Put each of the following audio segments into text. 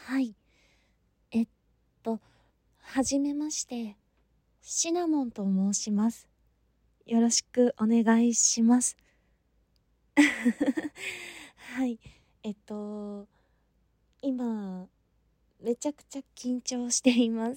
はい。えっはじめまして、シナモンと申します。よろしくお願いします。はい。今、めちゃくちゃ緊張しています。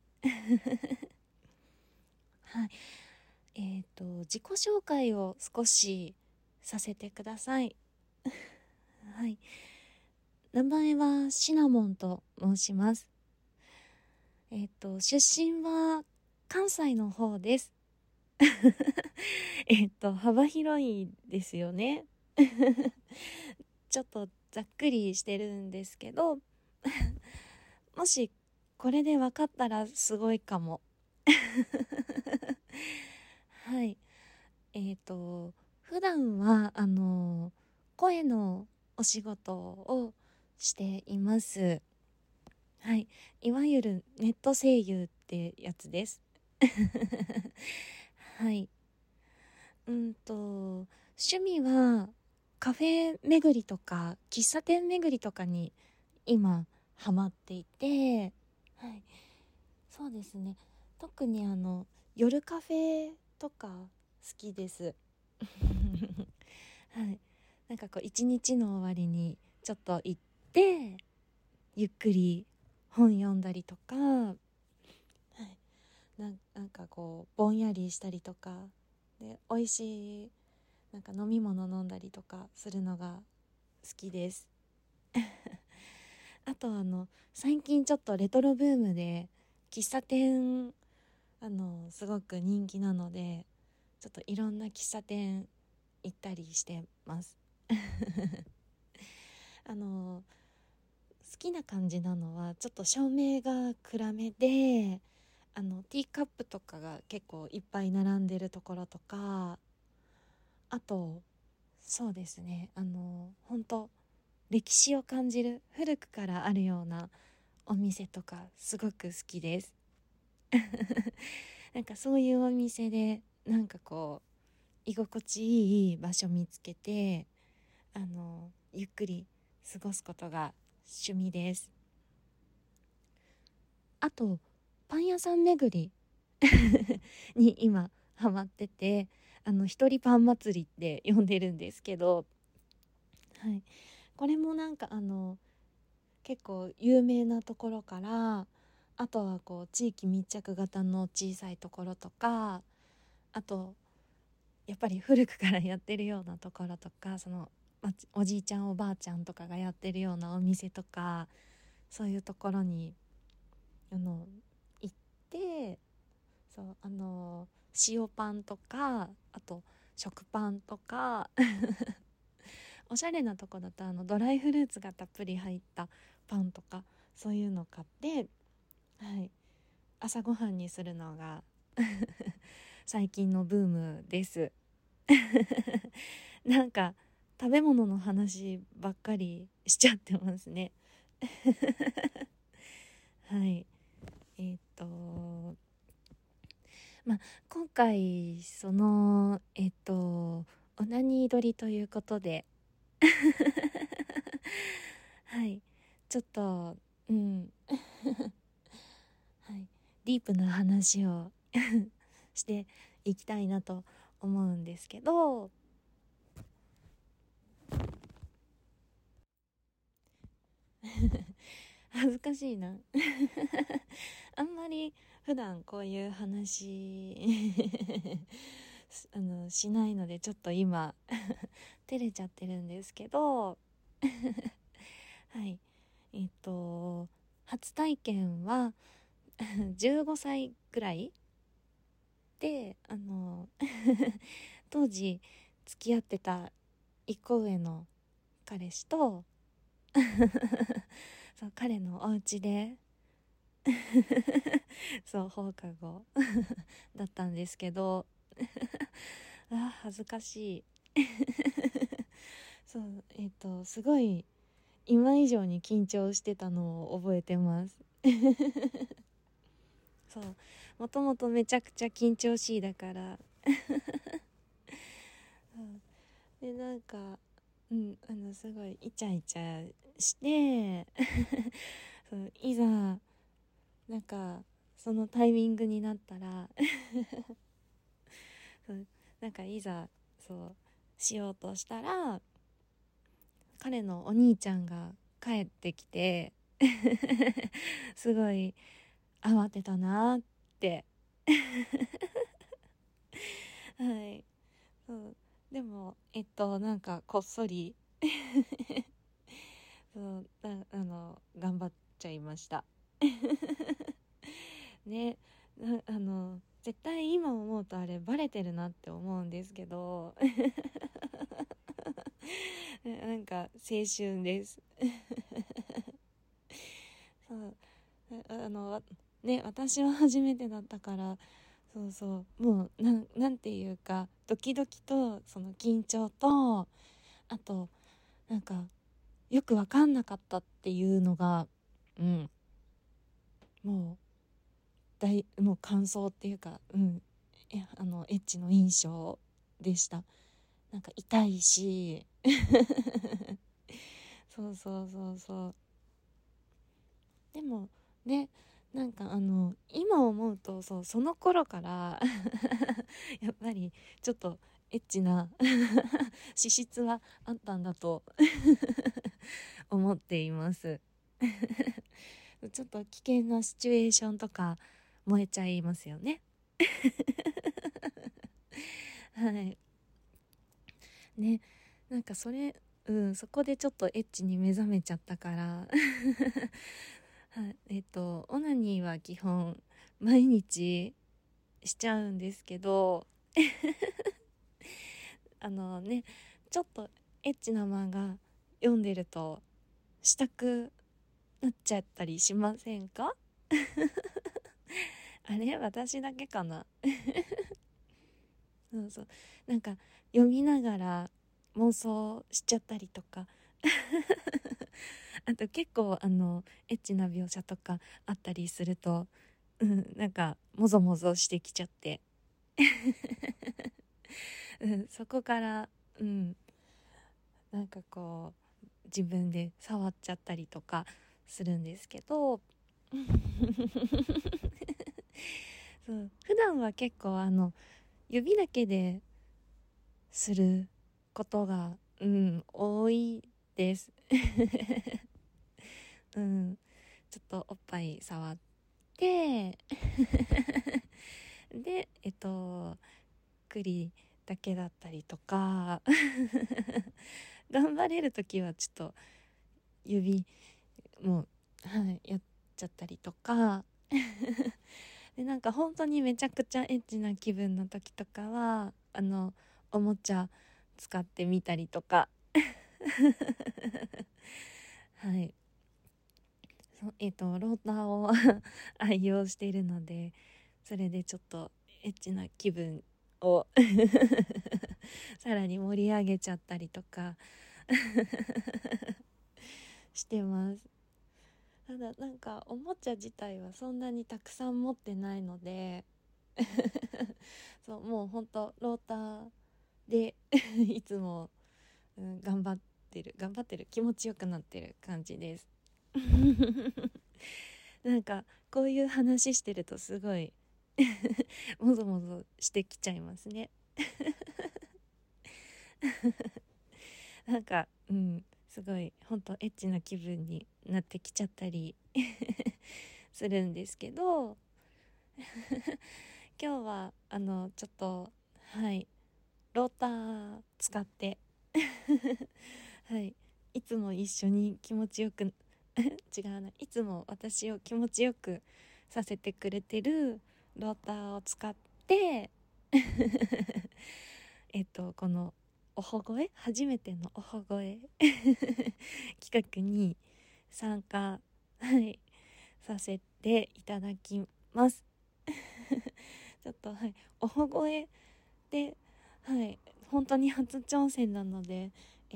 はい。自己紹介を少しさせてください。はい。名前はシナモンと申します。出身は関西の方です。幅広いですよね。ちょっとざっくりしてるんですけど、もしこれで分かったらすごいかも。はい。普段は、声のお仕事をしています。はい。いわゆるネット声優ってやつです。はい。趣味はカフェ巡りとか喫茶店巡りとかに今ハマっていて、はい。そうですね。特に夜カフェとか好きです。はい。なんかこう一日の終わりにちょっと行ってゆっくり本読んだりとか、はい、なんかこうぼんやりしたりとかで美味しいなんか飲み物飲んだりとかするのが好きです。あと最近ちょっとレトロブームで喫茶店すごく人気なのでちょっといろんな喫茶店行ったりしてます。好きな感じなのはちょっと照明が暗めでティーカップとかが結構いっぱい並んでるところとか、あとそうですね本当歴史を感じる古くからあるようなお店とかすごく好きです。なんかそういうお店でなんかこう居心地いい場所見つけてゆっくり過ごすことが趣味です。あとパン屋さん巡りに今ハマってて一人パン祭りって呼んでるんですけど、はい、これもなんか結構有名なところから、あとはこう地域密着型の小さいところとか、あとやっぱり古くからやってるようなところとか、おじいちゃんおばあちゃんとかがやってるようなお店とか、そういうところに行って、そう塩パンとか、あと食パンとかおしゃれなとこだとドライフルーツがたっぷり入ったパンとかそういうの買って、はい、朝ごはんにするのが最近のブームです。なんか食べ物の話ばっかりしちゃってますね。はい。まあ今回オナニー撮りということではいちょっとはいディープな話をしていきたいなと思うんですけど、恥ずかしいな。あんまり普段こういう話しないのでちょっと今照れちゃってるんですけど、はい。初体験は15歳くらいで、当時付き合ってた一個上の彼氏とそう彼のお家でそう放課後だったんですけど恥ずかしい。そうすごい今以上に緊張してたのを覚えてます。そうもともとめちゃくちゃ緊張しいだから、うん、でなんかすごいイチャイチャしてそういざなんかそのタイミングになったらそうなんかいざそうしようとしたら彼のお兄ちゃんが帰ってきてすごい慌てたなってはいそうでもなんかこっそりそう頑張っちゃいましたね絶対今思うとあれバレてるなって思うんですけどなんか青春ですそう私は初めてだったからそうそうもうなんていうかドキドキとその緊張とあとなんかよく分かんなかったっていうのがもうもう感想っていうかエッチの印象でした。なんか痛いしそうそうそうそうでもねなんか今思うとその頃からやっぱりちょっとエッチな資質はあったんだと思っていますちょっと危険なシチュエーションとか燃えちゃいますよねはいねなんかそこでちょっとエッチに目覚めちゃったからはい、オナニーは基本毎日しちゃうんですけどちょっとエッチな漫画読んでるとしたくなっちゃったりしませんかあれ私だけかなそうそうなんか読みながら妄想しちゃったりとかあと結構エッチな描写とかあったりするとなんかもぞもぞしてきちゃってそこからなんかこう自分で触っちゃったりとかするんですけどそう普段は結構指だけですることが多いですちょっとおっぱい触ってで栗だけだったりとか頑張れる時はちょっと指もやっちゃったりとかでなんか本当にめちゃくちゃエッチな気分の時とかはおもちゃ使ってみたりとかはいローターを愛用しているのでそれでちょっとエッチな気分をさらに盛り上げちゃったりとかしてます。ただなんかおもちゃ自体はそんなにたくさん持ってないのでそうもうほんとローターでいつも、頑張ってる気持ちよくなってる感じですなんかこういう話してるとすごいもぞもぞしてきちゃいますねなんかすごいほんとエッチな気分になってきちゃったりするんですけど今日はちょっとはいローター使ってはいいつも一緒に気持ちよく違うないつも私を気持ちよくさせてくれてるローターを使ってこのおほ声初めてのおほ声企画に参加、させていただきますちょっとおほ声で本当に初挑戦なので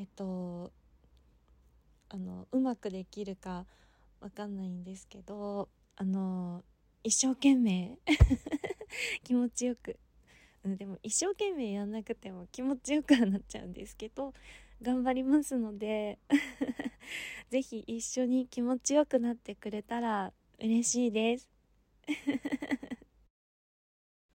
うまくできるかわかんないんですけど一生懸命気持ちよくでも一生懸命やんなくても気持ちよくはなっちゃうんですけど頑張りますのでぜひ一緒に気持ちよくなってくれたら嬉しいです